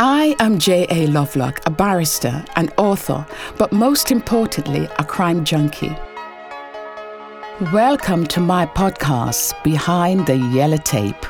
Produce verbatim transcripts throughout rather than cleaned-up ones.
I am J A Lovelock, a barrister and author, but most importantly, a crime junkie. Welcome to my podcast, Behind the Yellow Tape.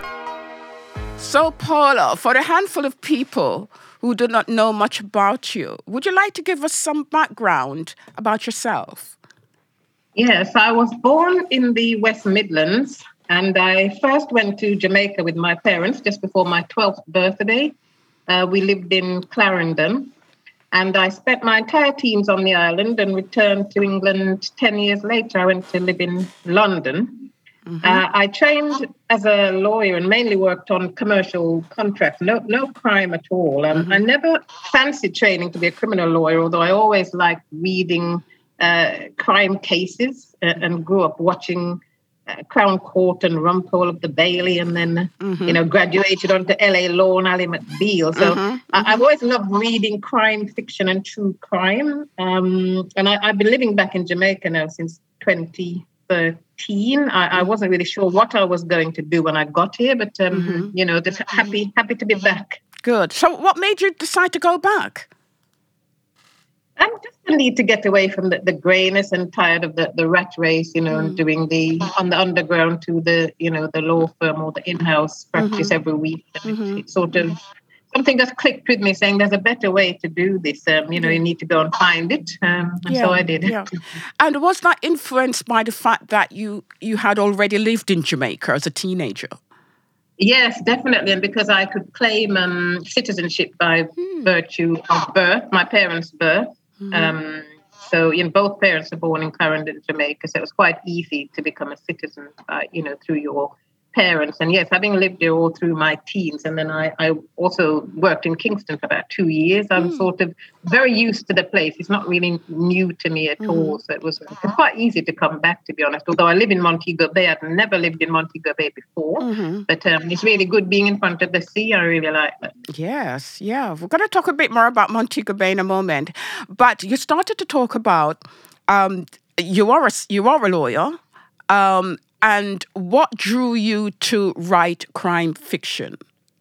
So, Paula, for a handful of people who do not know much about you, would you like to give us some background about yourself? Yes, I was born in the West Midlands, and I first went to Jamaica with my parents just before my twelfth birthday. Uh, we lived in Clarendon, and I spent my entire teens on the island and returned to England ten years later. I went to live in London. Mm-hmm. Uh, I trained as a lawyer and mainly worked on commercial contracts, no no crime at all. Um, mm-hmm. I never fancied training to be a criminal lawyer, although I always liked reading uh, crime cases uh, and grew up watching Uh, Crown Court and Rumpole of the Bailey, and then, mm-hmm. you know, graduated onto L A Law and Ally McBeal. So mm-hmm. I, I've always loved reading crime fiction and true crime. Um, and I, I've been living back in Jamaica now since twenty thirteen. I, I wasn't really sure what I was going to do when I got here, but, um, mm-hmm. you know, just happy, happy to be back. Good. So what made you decide to go back? I'm just the need to get away from the, the greyness and tired of the, the rat race, you know, mm. and doing the on the underground to the, you know, the law firm or the in-house practice mm-hmm. every week. And mm-hmm. it's sort of something just clicked with me saying there's a better way to do this. Um, you know, you need to go and find it. Um, and yeah, so I did. Yeah. And was that influenced by the fact that you, you had already lived in Jamaica as a teenager? Yes, definitely. And because I could claim um, citizenship by mm. virtue of birth, my parents' birth. Mm-hmm. Um, so, you know, both parents are born in Clarendon, Jamaica, so it was quite easy to become a citizen, uh, you know, through your parents. And yes, having lived there all through my teens, and then I, I also worked in Kingston for about two years. I'm mm. sort of very used to the place. It's not really new to me at mm. all. So it was, it was quite easy to come back, to be honest. Although I live in Montego Bay, I'd never lived in Montego Bay before. Mm-hmm. But um, it's really good being in front of the sea. I really like that. Yes, yeah. We're going to talk a bit more about Montego Bay in a moment. But you started to talk about um, you are a, you are a lawyer. Um, And what drew you to write crime fiction?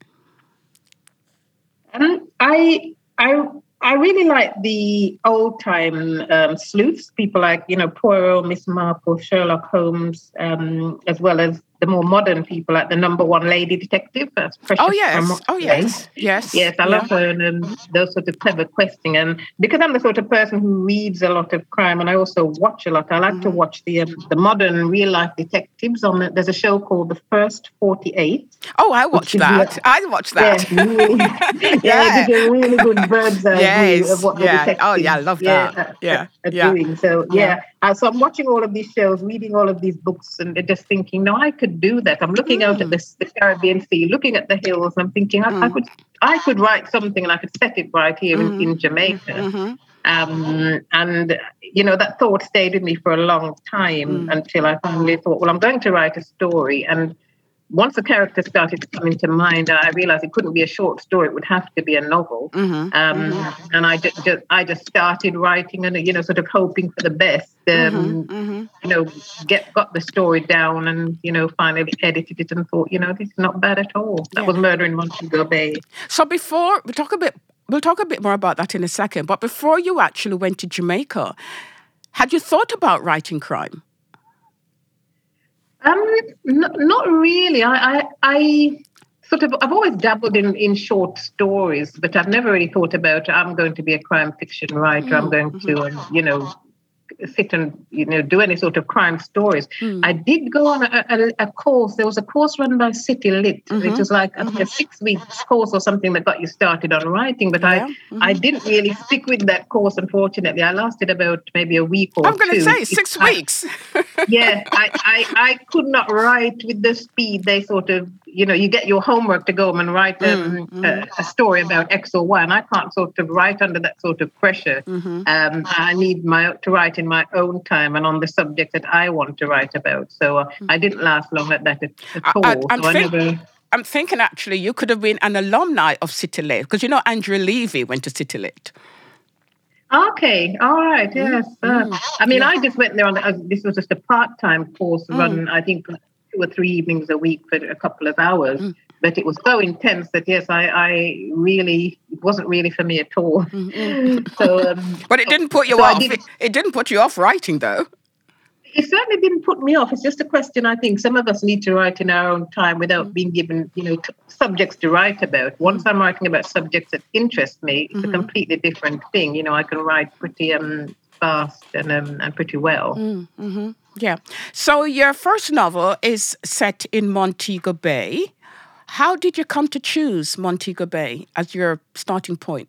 Um, I I I really like the old time um, sleuths, people like, you know, Poirot, Miss Marple, Sherlock Holmes, um, as well as the more modern people like the number one lady detective. That's Precious. Oh yes, oh yes, yes, yes. I yeah. love her and um, those sort of clever questing. And because I'm the sort of person who reads a lot of crime, and I also watch a lot. I like mm-hmm. to watch the um, the modern real life detectives. On the, there's a show called The First forty-eight. Oh, I watched that. Like, I watched that. Yeah, really, yeah, yeah. It's a really good bird's eye yes. view of what the yeah. detectives. Oh yeah, I love that. Yeah, yeah, are yeah. doing. So yeah. yeah. Uh, so I'm watching all of these shows, reading all of these books, and just thinking, no, I could do that. I'm looking mm. out at this, the Caribbean Sea, looking at the hills. I'm thinking, I, mm. I could, I could write something, and I could set it right here mm. in, in Jamaica. Mm-hmm. Um, and you know, that thought stayed with me for a long time mm. until I finally thought, well, I'm going to write a story. And once the character started to come into mind, I realized it couldn't be a short story; it would have to be a novel. Mm-hmm. Um, mm-hmm. And I just, just, I just started writing, and you know, sort of hoping for the best. Um, mm-hmm. Mm-hmm. You know, get got the story down, and you know, finally edited it, and thought, you know, this is not bad at all. That yeah. was Murder in Montego Bay. So before we talk a bit, we'll talk a bit more about that in a second. But before you actually went to Jamaica, had you thought about writing crime? Um, n- not really. I, I, I sort of, I've always dabbled in, in short stories, but I've never really thought about, I'm going to be a crime fiction writer. Mm-hmm. I'm going to, um, you know, sit and, you know, do any sort of crime stories. Mm. I did go on a, a, a course. There was a course run by City Lit. Mm-hmm. It was like mm-hmm. a six weeks course or something that got you started on writing. But yeah. I, mm-hmm. I didn't really stick with that course, unfortunately. I lasted about maybe a week or two. I'm going to say six I, weeks. yeah, I, I, I could not write with the speed they sort of, you know, you get your homework to go home and write um, mm-hmm. a, a story about X or Y, and I can't sort of write under that sort of pressure. Mm-hmm. Um, I need my to write in my own time and on the subject that I want to write about. So uh, mm-hmm. I didn't last long at that at, at all. I, I, I'm, so think, I never... I'm thinking actually you could have been an alumni of City Lit, because you know Andrew Levy went to City Lit. Okay, all right, yes. Mm-hmm. Uh, I mean, yeah. I just went there on, uh, this was just a part-time course mm. run, I think, two or three evenings a week for a couple of hours. Mm. but it was so intense that yes, I, I really it wasn't really for me at all. Mm-hmm. so, um, But it didn't put you so I off. did. It, it didn't put you off writing, though. It certainly didn't put me off. It's just a question I think some of us need to write in our own time without mm. being given, you know, t- subjects to write about. Once mm. I'm writing about subjects that interest me, it's mm-hmm. a completely different thing. You know, I can write pretty um, fast and um, and pretty well. Mm-hmm. Yeah. So your first novel is set in Montego Bay. How did you come to choose Montego Bay as your starting point?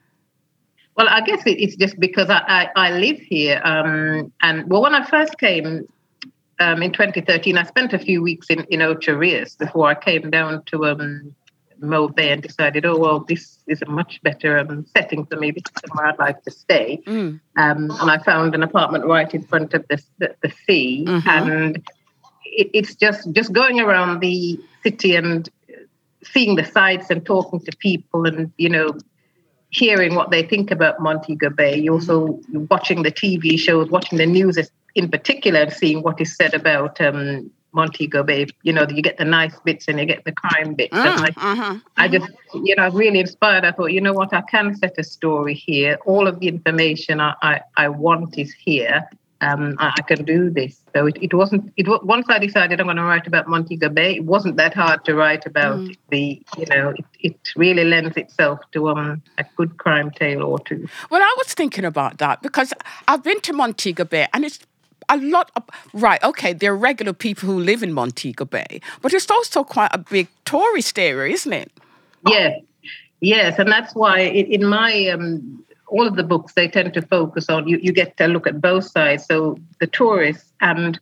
Well, I guess it, it's just because I, I, I live here. Um, and, well, when I first came um, in twenty thirteen, I spent a few weeks in, in Ocho Rios before I came down to um, Mo Bay and decided, oh, well, this is a much better um, setting for me. This is somewhere I'd like to stay. Mm. Um, and I found an apartment right in front of the, the, the sea. Mm-hmm. And it, it's just, just going around the city and seeing the sights and talking to people and, you know, hearing what they think about Montego Bay. You're also watching the T V shows, watching the news in particular, and seeing what is said about um, Montego Bay. You know, you get the nice bits and you get the crime bits. Mm, and I, uh-huh. I just, you know, I was really inspired. I thought, you know what, I can set a story here. All of the information I, I, I want is here. Um, I, I can do this. So it, it wasn't, it once I decided I'm going to write about Montego Bay, it wasn't that hard to write about mm. the, you know, it, it really lends itself to um, a good crime tale or two. Well, I was thinking about that because I've been to Montego Bay and it's a lot of, right, okay, there are regular people who live in Montego Bay, but it's also quite a big tourist area, isn't it? Yes, yes, and that's why in, in my... Um, all of the books, they tend to focus on, you, you get to look at both sides. So the tourists and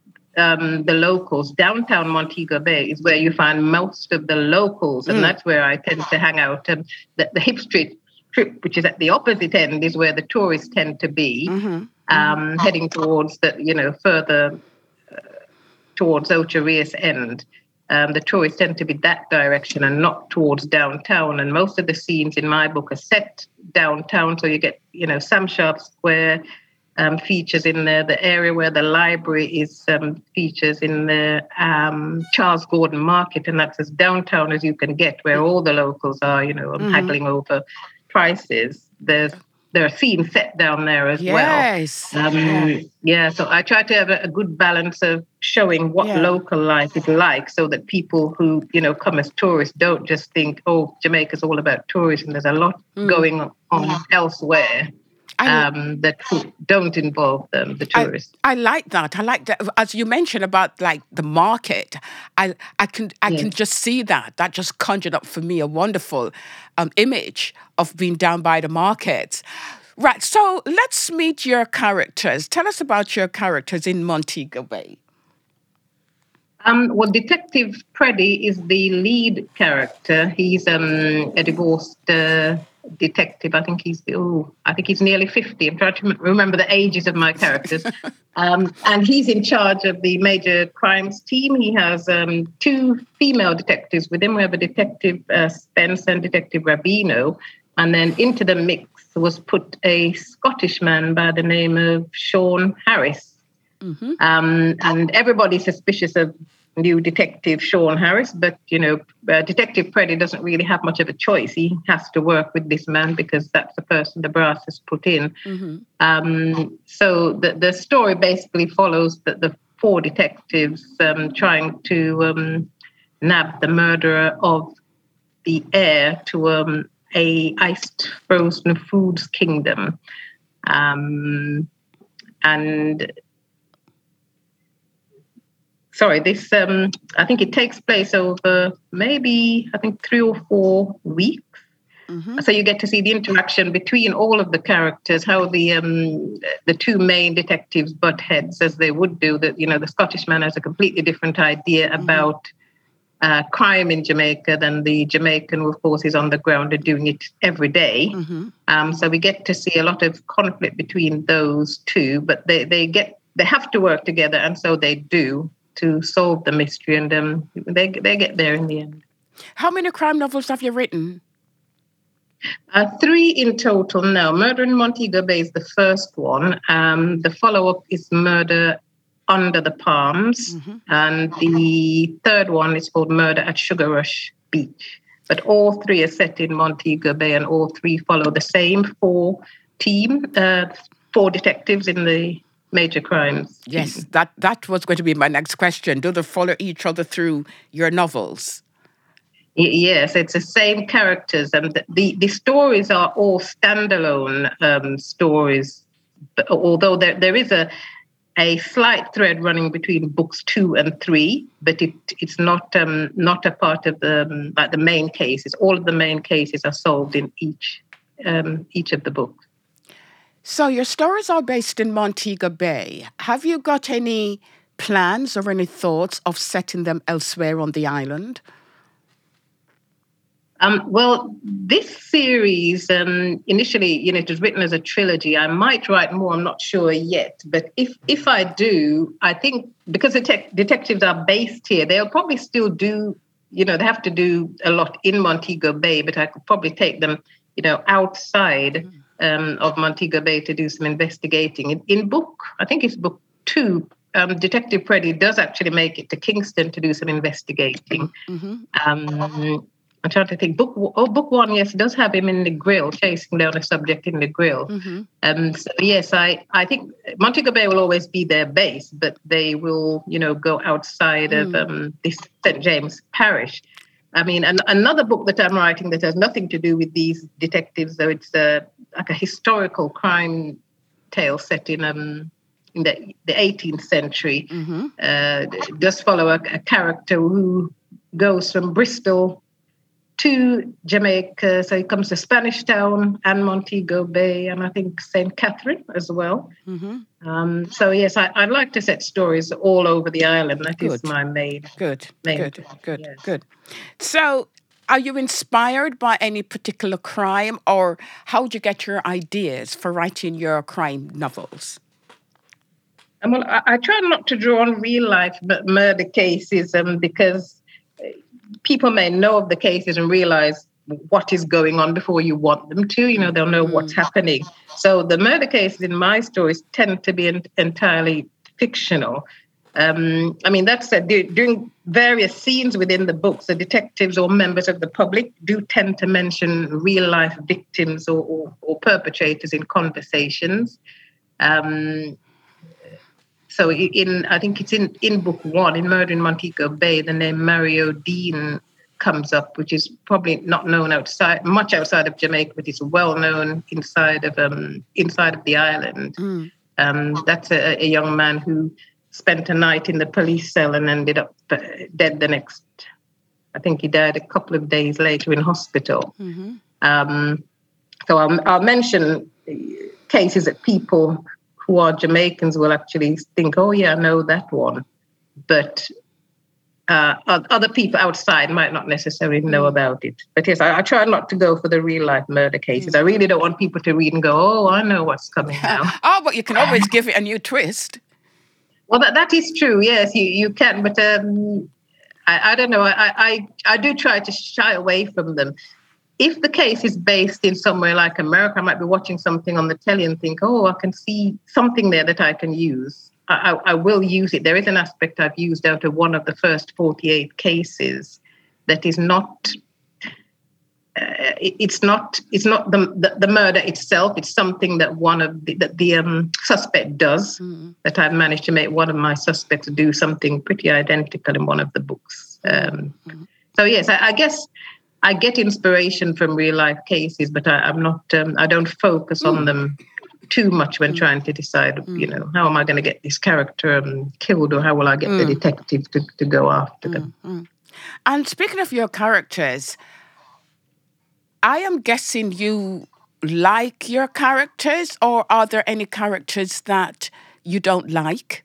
um, the locals. Downtown Montego Bay is where you find most of the locals, and mm. that's where I tend to hang out. And the, the Hip Street Strip, which is at the opposite end, is where the tourists tend to be, mm-hmm. um, heading towards the, you know, further uh, towards Ocho Rios end. Um, the tourists tend to be that direction and not towards downtown. And most of the scenes in my book are set downtown. So you get, you know, Sam Sharp Square um, features in there. The area where the library is um, features in the um, Charles Gordon Market. And that's as downtown as you can get, where all the locals are, you know, mm-hmm. haggling over prices. There's There are scenes set down there as yes. well. Um, yeah. yeah, so I try to have a, a good balance of showing what yeah. local life is like so that people who, you know, come as tourists don't just think, oh, Jamaica's all about tourism. There's a lot mm. going on yeah. elsewhere um, that don't involve them, the tourists. I, I like that. I like that. As you mentioned about like the market, I I can I yeah. can just see that. That just conjured up for me a wonderful um, image of being down by the market. Right. So let's meet your characters. Tell us about your characters in Montego Bay. Um, well, Detective Preddy is the lead character. He's um, a divorced uh, detective. I think he's oh, I think he's nearly fifty. I'm trying to remember the ages of my characters. um, and he's in charge of the major crimes team. He has um, two female detectives with him. We have a detective uh, Spence and Detective Rabino, and then into the mix was put a Scottish man by the name of Sean Harris. Mm-hmm. Um, and everybody's suspicious of new detective Sean Harris, but, you know, uh, Detective Preddy doesn't really have much of a choice. He has to work with this man because that's the person the brass has put in. Mm-hmm. Um, so the, the story basically follows the, the four detectives um, trying to um, nab the murderer of the heir to um, a iced frozen foods kingdom. Um, and... Sorry, this, um, I think it takes place over maybe, I think, three or four weeks. Mm-hmm. So you get to see the interaction between all of the characters, how the um, the two main detectives butt heads, as they would do. That, you know, the Scottish man has a completely different idea mm-hmm. about uh, crime in Jamaica than the Jamaican, who, of course, is on the ground and doing it every day. Mm-hmm. Um, so we get to see a lot of conflict between those two, but they, they get they have to work together, and so they do, to solve the mystery, and um, they they get there in the end. How many crime novels have you written? Uh, three in total now. Murder in Montego Bay is the first one. Um, the follow-up is Murder Under the Palms, mm-hmm. and the third one is called Murder at Sugar Rush. Beach. But all three are set in Montego Bay, and all three follow the same four team, uh, four detectives in the major crimes team. Yes, that, that was going to be my next question. Do they follow each other through your novels? Yes, it's the same characters, and the, the, the stories are all standalone um, stories, but although there, there is a a slight thread running between books two and three, but it it's not um, not a part of the um, like the main cases. All of the main cases are solved in each um, each of the books. So your stories are based in Montego Bay. Have you got any plans or any thoughts of setting them elsewhere on the island? Um, well, this series, um, initially, you know, it was written as a trilogy. I might write more, I'm not sure yet. But if if I do, I think because the te- detectives are based here, they'll probably still do, you know, they have to do a lot in Montego Bay, but I could probably take them, you know, outside um, of Montego Bay to do some investigating. In, in book, I think it's book two, um, Detective Preddy does actually make it to Kingston to do some investigating. Mm-hmm. Um, I'm trying to think. Book oh, book one, yes, does have him in the grill, chasing down a subject in the grill. Mm-hmm. Um, so yes, I, I think Montego Bay will always be their base, but they will, you know, go outside mm. of um, this Saint James Parish. I mean, an, another book that I'm writing that has nothing to do with these detectives, though it's uh, like a historical crime tale set in um in the the eighteenth century. Mm-hmm. Uh, does follow a, a character who goes from Bristol to Jamaica, so he comes to Spanish Town and Montego Bay, and I think Saint Catherine as well. Mm-hmm. Um, so yes, I, I'd like to set stories all over the island. That Good. is my main. Good. Main good. thing. Good. Yes. Good. So, are you inspired by any particular crime, or how do you get your ideas for writing your crime novels? And well, I, I try not to draw on real life murder cases, um, because people may know of the cases and realize what is going on before you want them to. You know, they'll know mm. what's happening. So the murder cases in my stories tend to be en- entirely fictional. Um, I mean, that said, during various scenes within the books, the detectives or members of the public do tend to mention real-life victims or, or, or perpetrators in conversations. Um, So in, I think it's in, in book one, in Murder in Montego Bay, the name Mario Dean comes up, which is probably not known outside, much outside of Jamaica, but it's well known inside of um inside of the island. Mm. Um, that's a, a young man who spent a night in the police cell and ended up dead the next. I think he died a couple of days later in hospital. Mm-hmm. Um, so I'll, I'll mention cases that people who are Jamaicans will actually think, oh, yeah, I know that one. But uh, other people outside might not necessarily know mm. about it. But yes, I, I try not to go for the real-life murder cases. Mm. I really don't want people to read and go, oh, I know what's coming now. Oh, but you can always give it a new twist. Well, that, that is true, yes, you, you can. But um, I, I don't know, I, I, I do try to shy away from them. If the case is based in somewhere like America, I might be watching something on the telly and think, oh, I can see something there that I can use. I, I, I will use it. There is an aspect I've used out of one of the first forty-eight cases that is not, uh, it, it's not, it's not the, the, the murder itself. It's something that one of the, that the um, suspect does, mm. that I've managed to make one of my suspects do something pretty identical in one of the books. Um, mm. So, yes, I, I guess I get inspiration from real life cases, but I, I'm not. Um, I don't focus mm. on them too much when mm. trying to decide. Mm. You know, how am I going to get this character um, killed, or how will I get mm. the detective to, to go after mm. them? Mm. And speaking of your characters, I am guessing you like your characters, or are there any characters that you don't like?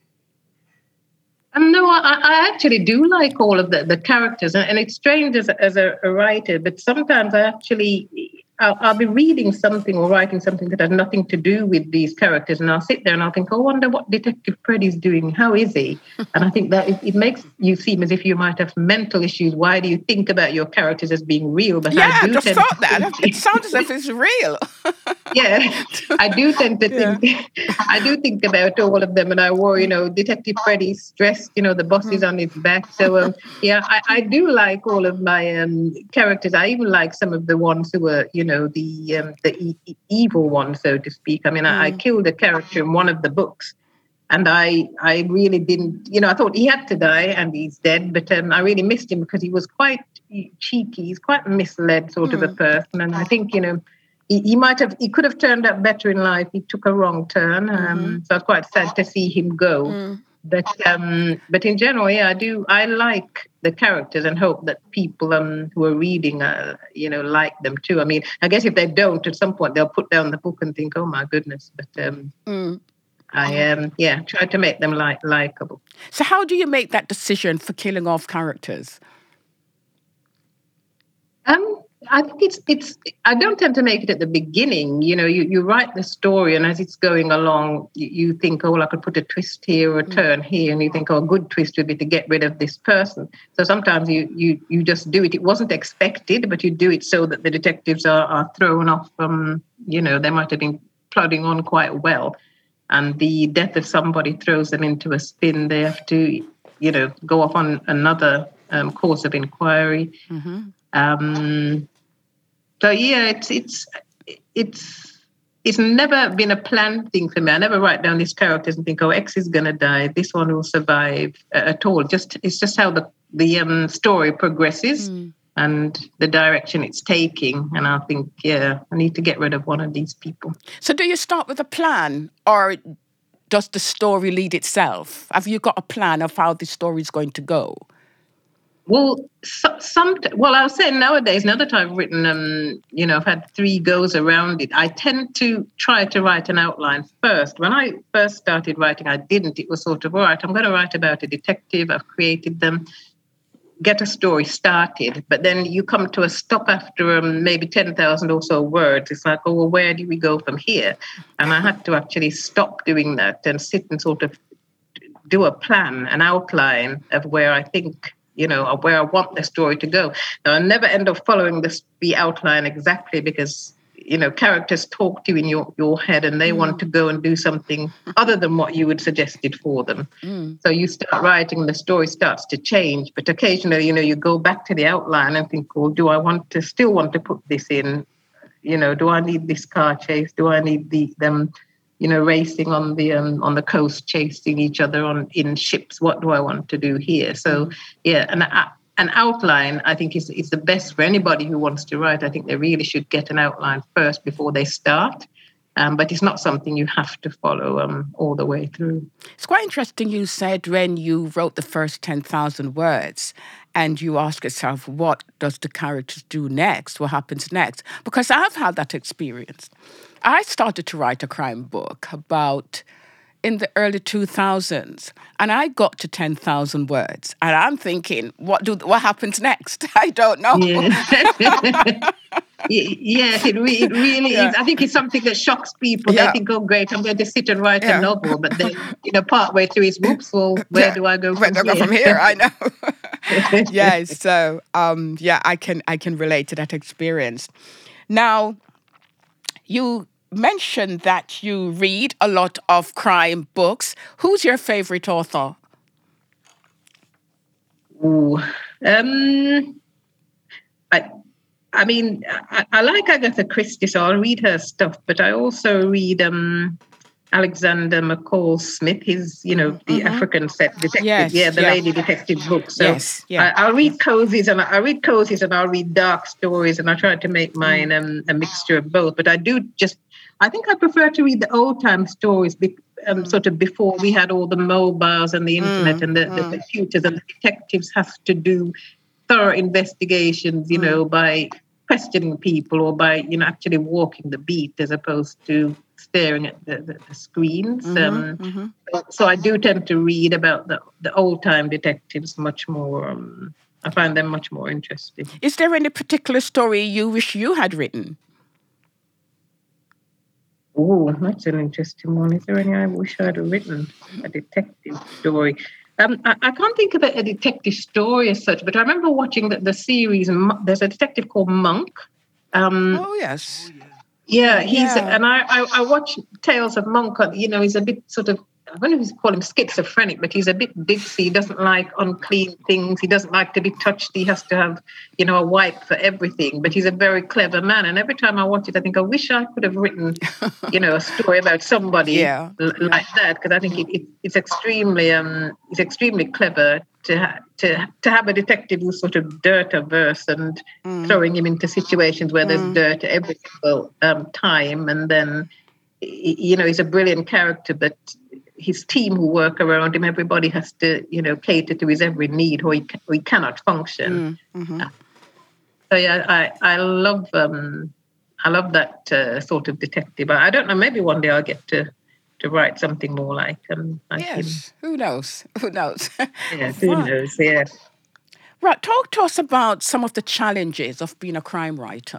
Um, no, I, I actually do like all of the, the characters, and, and it's strange as, a, as a, a writer, but sometimes I actually, I'll, I'll be reading something or writing something that has nothing to do with these characters, and I'll sit there and I'll think, oh, I wonder what Detective Preddy's doing, how is he? And I think that it, it makes you seem as if you might have mental issues. Why do you think about your characters as being real? But yeah, I do I just tend thought to that. It sounds as if it's real. Yeah, I do tend to Yeah. think, I do think about all of them, and I worry, you know, Detective Freddy's stressed, you know, the boss is on his back. So, um, yeah, I, I do like all of my um, characters. I even like some of the ones who were, you know, the um, the e- e- evil ones, so to speak. I mean, I, I killed a character in one of the books, and I I really didn't, you know, I thought he had to die, and he's dead, but um, I really missed him because he was quite cheeky. He's quite a misled sort of a person, and I think, you know, he, he might have, he could have turned out better in life. He took a wrong turn, um, so I was quite sad to see him go. But um, but in general, yeah, I do. I like the characters and hope that people um, who are reading, uh, you know, like them too. I mean, I guess if they don't, at some point they'll put down the book and think, "Oh my goodness!" But um, I um, yeah, try to make them like likable. So how do you make that decision for killing off characters? Um, I think it's it's. I don't tend to make it at the beginning. You know, you, you write the story, and as it's going along, you, you think, oh, well, I could put a twist here or a turn here, and you think, oh, a good twist would be to get rid of this person. So sometimes you you you just do it. It wasn't expected, but you do it so that the detectives are, are thrown off. Um, you know, they might have been plodding on quite well, and the death of somebody throws them into a spin. They have to, you know, go off on another um, course of inquiry. Um, so yeah, it's it's it's it's never been a planned thing for me. I never write down these characters and think, oh, X is gonna die, this one will survive uh, at all. Just it's just how the the um, story progresses and the direction it's taking. And I think, yeah, I need to get rid of one of these people. So do you start with a plan, or does the story lead itself? Have you got a plan of how the story is going to go? Well, so, some well, I was saying nowadays, now that I've written, um, you know, I've had three goes around it, I tend to try to write an outline first. When I first started writing, I didn't. It was sort of, all right, I'm going to write about a detective. I've created them, get a story started. But then you come to a stop after um, maybe ten thousand or so words. It's like, oh, well, where do we go from here? And I had to actually stop doing that and sit and sort of do a plan, an outline of where I think, you know, of where I want the story to go. Now, I never end up following this, the outline exactly, because, you know, characters talk to you in your, your head, and they mm. want to go and do something other than what you had suggested for them. Mm. So you start writing, the story starts to change. But occasionally, you know, you go back to the outline and think, well, do I want to still want to put this in? You know, do I need this car chase? Do I need the them you know, racing on the um, on the coast, chasing each other on in ships? What do I want to do here? So, yeah, an uh, an outline, I think, is is the best for anybody who wants to write. I think they really should get an outline first before they start. Um, but it's not something you have to follow um, all the way through. It's quite interesting you said when you wrote the first ten thousand words and you ask yourself, what does the characters do next? What happens next? Because I've had that experience. I started to write a crime book about in the early two thousands, and I got to ten thousand words, and I'm thinking, what do what happens next? I don't know. Yeah. Yes, it, re- it really yeah. is. I think it's something that shocks people. Yeah. They think, oh, great, I'm going to sit and write yeah. a novel. But then, you know, partway through is, whoops, well, where yeah. do I go from where do I here? go from here? I know. Yes, so, um, yeah, I can I can relate to that experience. Now, you mentioned that you read a lot of crime books. Who's your favorite author? Ooh, um, I... I mean, I, I like Agatha Christie, so I'll read her stuff, but I also read um, Alexander McCall Smith, his, you know, the mm-hmm. African set detective, yes, yeah, the yeah. lady detective book. So yes, yeah. I, I'll read cozies and I read cozies and I'll read dark stories, and I try to make mine um, a mixture of both. But I do just, I think I prefer to read the old time stories, be, um, mm. sort of before we had all the mobiles and the internet mm. and the, mm. the computers, and the detectives have to do thorough investigations, you mm. know, by questioning people or by, you know, actually walking the beat as opposed to staring at the, the, the screens. Mm-hmm, um, mm-hmm. So I do tend to read about the, the old-time detectives much more. Um, I find them much more interesting. Is there any particular story you wish you had written? Oh, that's an interesting one. Is there any I wish I had written? A detective story. Um, I, I can't think of a, a detective story as such, but I remember watching the, the series. There's a detective called Monk. Um, oh, yes. Yeah, he's Yeah. and I, I I watch Tales of Monk. You know, he's a bit sort of, I don't know if you call him schizophrenic, but he's a bit ditzy. He doesn't like unclean things. He doesn't like to be touched. He has to have, you know, a wipe for everything. But he's a very clever man. And every time I watch it, I think I wish I could have written, you know, a story about somebody Yeah. l- like that, because I think it, it, it's extremely um it's extremely clever to ha- to to have a detective who's sort of dirt averse and throwing him into situations where there's dirt every single um, time, and then y- you know he's a brilliant character, but his team who work around him, everybody has to you know cater to his every need, or he, ca- or he cannot function. Uh, So yeah, I I love um I love that uh, sort of detective. I I don't know. Maybe one day I'll get to to write something more like um like him. Yes. Who knows? Who knows? Yeah, who Right. knows? Yeah. Right. Talk to us about some of the challenges of being a crime writer.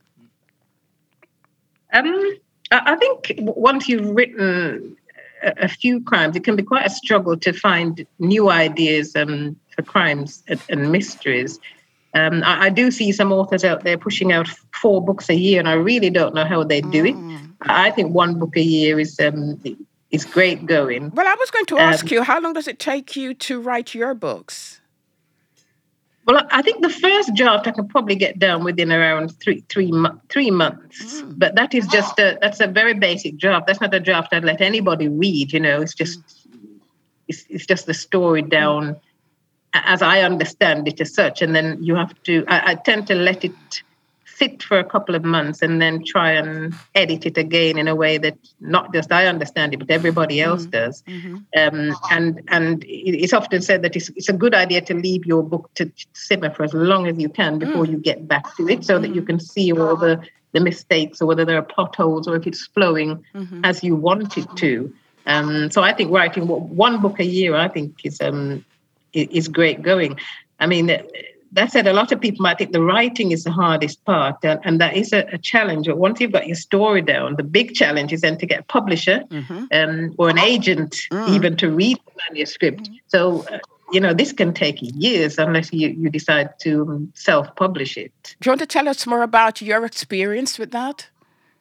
Um, I I think w- once you've written a, a few crimes, it can be quite a struggle to find new ideas um, for crimes and, and mysteries. Um, I, I do see some authors out there pushing out four books a year, and I really don't know how they do it. I think one book a year is um, is great going. Well, I was going to Um, ask you, how long does it take you to write your books? Well, I think the first draft I can probably get done within around three three mo- three months. But that is just a that's a very basic draft. That's not a draft I'd let anybody read. You know, it's just it's, it's just the story down a- as I understand it as such, and then you have to. I, I tend to let it sit for a couple of months and then try and edit it again in a way that not just I understand it, but everybody else does. Um, and and it- it's often said that it's, it's a good idea to leave your book to simmer for as long as you can before you get back to it, so that you can see all the the mistakes, or whether there are plot holes, or if it's flowing as you want it to. Um, so I think writing one book a year, I think is um, i- is great going. I mean, uh, that said, a lot of people might think the writing is the hardest part, and, and that is a, a challenge. But once you've got your story down, the big challenge is then to get a publisher um, or an agent even to read the manuscript. So, uh, you know, this can take years unless you, you decide to um, self-publish it. Do you want to tell us more about your experience with that?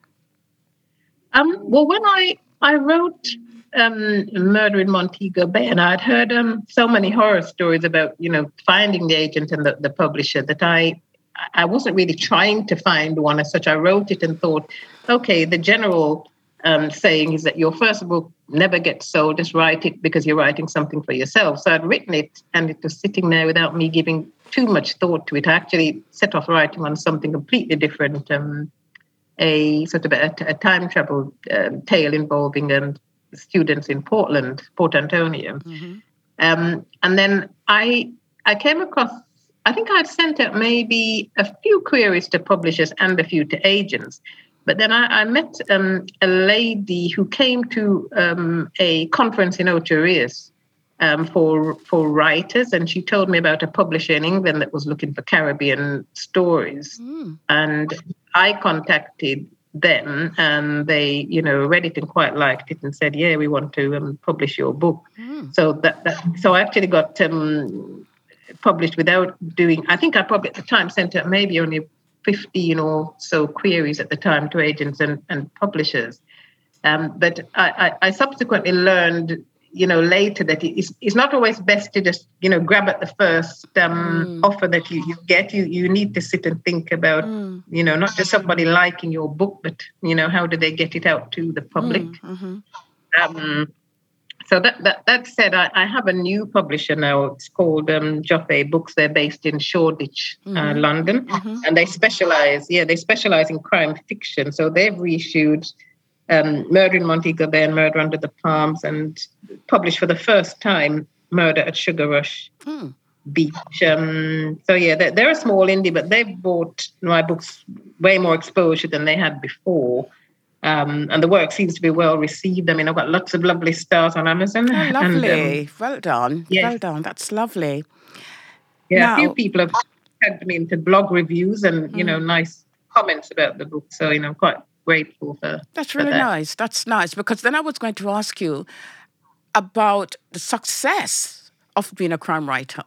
Um, well, when I I wrote um, Murder in Montego Bay, and I'd heard um, so many horror stories about you know finding the agent and the, the publisher, that I I wasn't really trying to find one as such. I wrote it and thought, okay, the general um, saying is that your first book never gets sold. Just write it because you're writing something for yourself. So I'd written it, and it was sitting there without me giving too much thought to it. I actually set off writing on something completely different. Um, a sort of a, a time travel um, tale involving um, students in Portland, Port Antonio. Um, and then I I came across, I think I'd sent out maybe a few queries to publishers and a few to agents. But then I, I met um, a lady who came to um, a conference in Ocho Rios um, for for writers, and she told me about a publisher in England that was looking for Caribbean stories. And I contacted them, and they, you know, read it and quite liked it, and said, "Yeah, we want to um, publish your book." So that, that so I actually got um, published without doing. I think I probably at the time sent out maybe only fifteen or so queries at the time to agents and, and publishers. Um, but I, I, I subsequently learned, you know, later that it's, it's not always best to just, you know, grab at the first um, offer that you, you get. You you need to sit and think about, you know, not just somebody liking your book, but, you know, how do they get it out to the public? Um, so that, that that said, I, I have a new publisher now. It's called um, Jaffe Books. They're based in Shoreditch, uh, London, and they specialize. Yeah, they specialize in crime fiction. So they've reissued um, Murder in Montego Bay and Murder Under the Palms, and published for the first time Murder at Sugar Rush Beach. Um, so yeah, they're, they're a small indie, but they've brought my books way more exposure than they had before. Um, and the work seems to be well received. I mean, I've got lots of lovely stars on Amazon. Oh, And lovely. um, Well done. yeah, Well done. That's lovely. yeah, a few Now, people have tagged me into blog reviews and, you know, nice comments about the book. So, you know, I'm quite grateful for, that's for really that. nice. That's nice, because then I was going to ask you about the success of being a crime writer.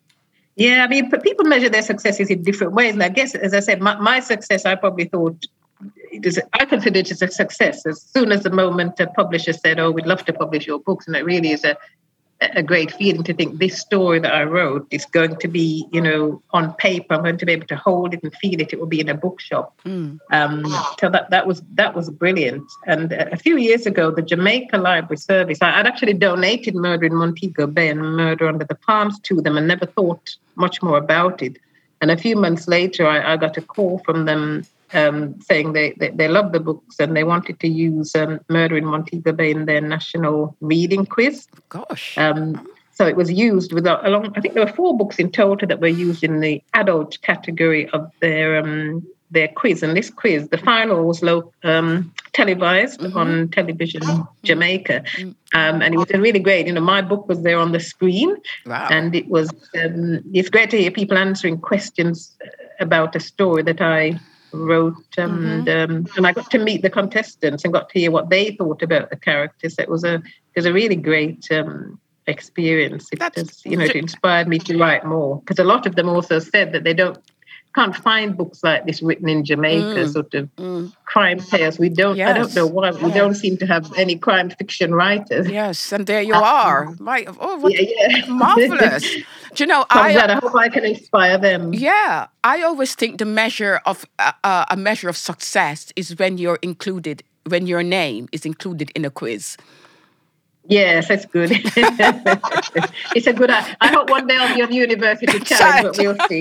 Yeah, I mean, p- people measure their successes in different ways. And I guess, as I said, my, my success, I probably thought it is, I consider it as a success. As soon as the moment the publisher said, "Oh, we'd love to publish your books," and it really is a a great feeling to think this story that I wrote is going to be, you know, on paper. I'm going to be able to hold it and feel it. It will be in a bookshop. Mm. Um, so that that was that was brilliant. And a few years ago, the Jamaica Library Service, I, I'd actually donated Murder in Montego Bay and Murder Under the Palms to them, and never thought much more about it. And a few months later, I, I got a call from them um, saying they, they they loved the books and they wanted to use um, Murder in Montego Bay in their national reading quiz. Gosh. Um, so it was used with a, along. I think there were four books in total that were used in the adult category of their um, their quiz. And this quiz, the final was low, um, televised mm-hmm. on television Jamaica, mm-hmm. um, and it was really great. You know, my book was there on the screen, wow. and it was um, it's great to hear people answering questions about a story that I wrote, um, mm-hmm. and, um, and I got to meet the contestants and got to hear what they thought about the characters. It was a it was a really great um, experience. It just, you know, it inspired me to write more, because a lot of them also said that they don't can't find books like this written in Jamaica, mm. sort of mm. crime tales. We don't. Yes. I don't know why we yes. don't seem to have any crime fiction writers. Yes, and there you are. My, oh, what yeah, yeah. marvelous! Do you know, I, I hope I can inspire them. Yeah, I always think the measure of uh, uh, a measure of success is when you're included, when your name is included in a quiz. Yes, that's good. It's a good. I, I hope one day I'll be on university challenge, but we'll see.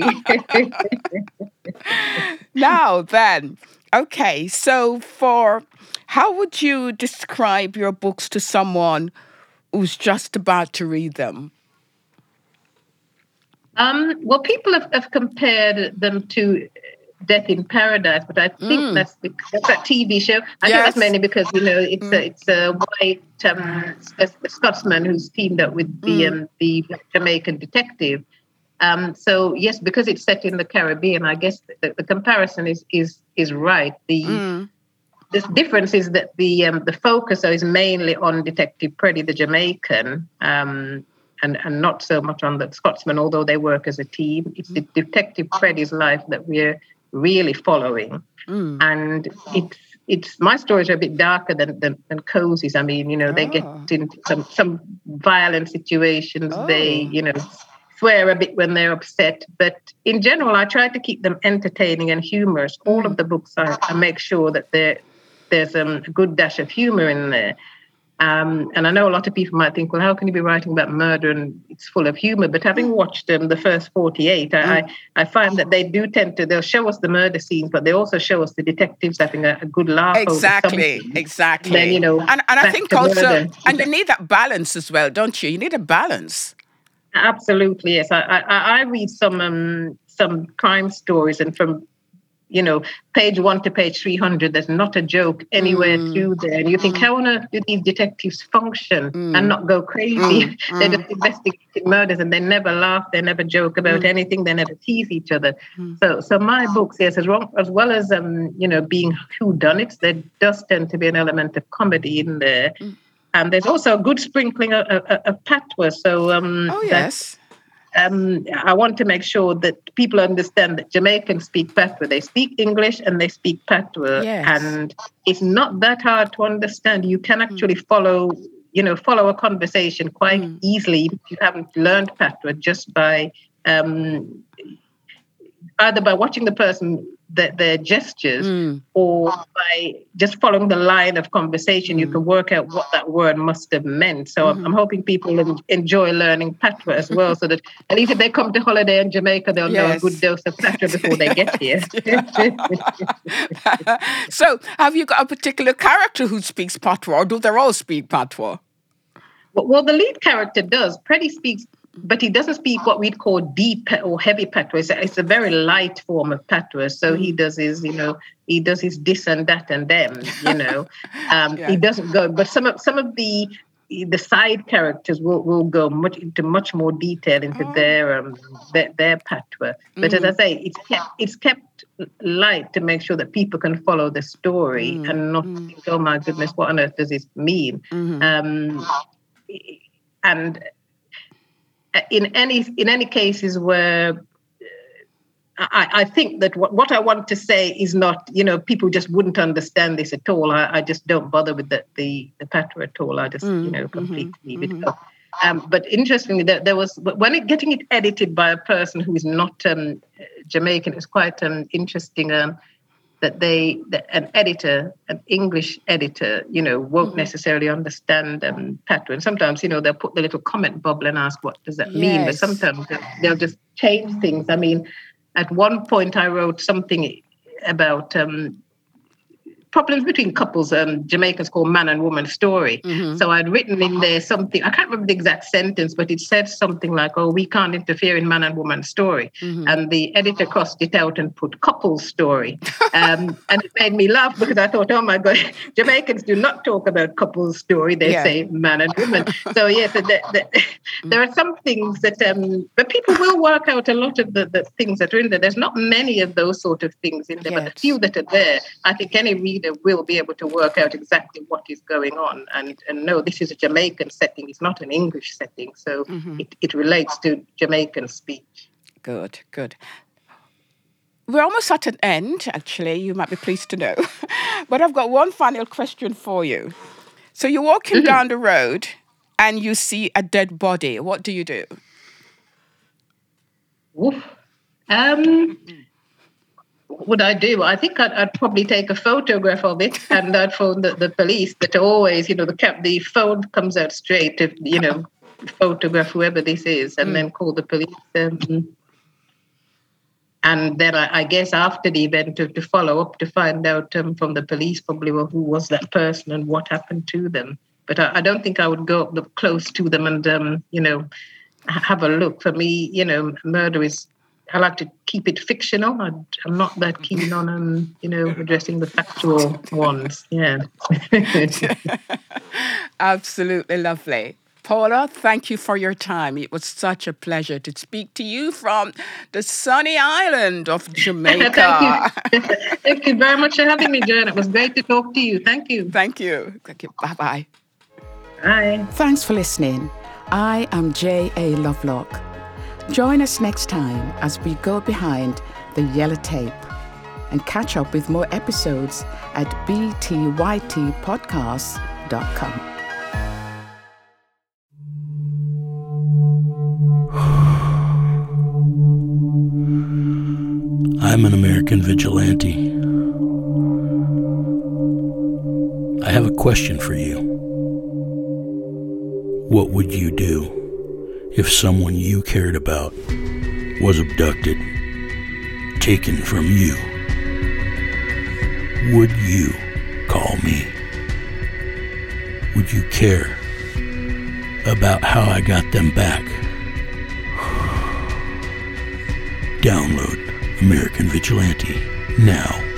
Now then, okay. So, for how would you describe your books to someone who's just about to read them? Um, well, people have, have compared them to Death in Paradise, but I think mm. that's because that's that T V show. I yes. think that's mainly because, you know, it's mm. a it's a white um, a, a Scotsman who's teamed up with the mm. um, the Jamaican detective. Um, so yes, because it's set in the Caribbean, I guess the, the comparison is is is right. The mm. the difference is that the um, the focus is mainly on Detective Preddy, the Jamaican, um, and and not so much on the Scotsman, although they work as a team. It's the Detective Preddy's life that we're really following, mm. and it's it's my stories are a bit darker than than, than Cozy's. I mean, you know, oh. they get into some some violent situations. Oh. They, you know, swear a bit when they're upset, but in general, I try to keep them entertaining and humorous. Mm. All of the books, I, I make sure that there there's um, a good dash of humor in there. Um, and I know a lot of people might think, well, how can you be writing about murder and it's full of humor? But having watched um, the first forty-eight, mm. I, I find that they do tend to, they'll show us the murder scenes, but they also show us the detectives having a, a good laugh. Exactly, over exactly. Then, you know, and, and I think also, murder. And you need that balance as well, don't you? You need a balance. Absolutely, yes. I, I, I read some um, some crime stories, and from, you know, page one to page three hundred, there's not a joke anywhere mm. through there. And you think, mm. how on earth do these detectives function mm. and not go crazy? Mm. They're just investigating murders and they never laugh, they never joke about mm. anything, they never tease each other. Mm. So so my books, yes, as, wrong, as well as, um, you know, being whodunits, there does tend to be an element of comedy in there. Mm. And there's also a good sprinkling of, of, of patois. So, um, oh, yes. Um, I want to make sure that people understand that Jamaicans speak patois. They speak English and they speak patois, yes. and it's not that hard to understand. You can actually mm. follow, you know, follow a conversation quite mm. easily if you haven't learned patois, just by um, either by watching the person, the, their gestures, mm. or by just following the line of conversation. Mm. You can work out what that word must have meant. So mm-hmm. I'm, I'm hoping people enjoy learning patois as well, so that at least if they come to holiday in Jamaica, they'll yes. know a good dose of patois before they get here. So have you got a particular character who speaks patois, or do they all speak patois? Well, well the lead character does. Preddy speaks, but he doesn't speak what we'd call deep or heavy patois. It's a, it's a very light form of patois. So mm. he does his, you know, he does his this and that and them, you know. Um, yeah. He doesn't go, but some of some of the the side characters will, will go much into much more detail into oh. their um their, their patois. But mm. as I say, it's kept it's kept light to make sure that people can follow the story mm. and not mm. think, oh my goodness, what on earth does this mean? Mm-hmm. Um, and In any in any cases where I, I think that what, what I want to say is not, you know, people just wouldn't understand this at all. I, I just don't bother with the, the, the patois at all. I just, mm, you know, completely mm-hmm, leave it mm-hmm. go. Um, but interestingly, there, there was, when it getting it edited by a person who is not um, Jamaican, it was quite um, interesting um, that they, that an editor, an English editor, you know, won't mm-hmm. necessarily understand um, patois. And sometimes, you know, they'll put the little comment bubble and ask, what does that yes. mean? But sometimes they'll just change things. I mean, at one point, I wrote something about um, problems between couples. Um, Jamaicans call man and woman story. Mm-hmm. So I'd written in there something, I can't remember the exact sentence, but it said something like, oh, we can't interfere in man and woman story. Mm-hmm. And the editor crossed it out and put couple story. Um, and it made me laugh because I thought, oh my God, Jamaicans do not talk about couple story. They yeah. say man and woman. So yes, yeah, so the, the, there are some things that, um, but people will work out a lot of the, the things that are in there. There's not many of those sort of things in there, yes. but the few that are there, I think any reader will be able to work out exactly what is going on and, and know this is a Jamaican setting, it's not an English setting. So mm-hmm. it, it relates to Jamaican speech. Good, good. We're almost at an end, actually, you might be pleased to know. But I've got one final question for you. So you're walking mm-hmm. down the road and you see a dead body. What do you do? Oof. Um... What would I do? I think I'd, I'd probably take a photograph of it and I'd phone the, the police. That always, you know, the cap, the phone comes out straight to, you know, photograph whoever this is and mm. then call the police. Um, and then I, I guess after the event to, to follow up to find out um, from the police probably well, who was that person and what happened to them. But I, I don't think I would go up close to them and, um, you know, have a look. For me, you know, murder is, I like to keep it fictional. I, I'm not that keen on, um, you know, addressing the factual ones. Yeah. Absolutely lovely. Paula, thank you for your time. It was such a pleasure to speak to you from the sunny island of Jamaica. Thank you. Thank you very much for having me, Jen. It was great to talk to you. Thank you. Thank you. Thank you. Bye-bye. Bye. Thanks for listening. I am J A Lovelock. Join us next time as we go behind the yellow tape and catch up with more episodes at b t y t podcasts dot com. I'm an American vigilante. I have a question for you. What would you do if someone you cared about was abducted, taken from you? Would you call me? Would you care about how I got them back? Download American Vigilante now.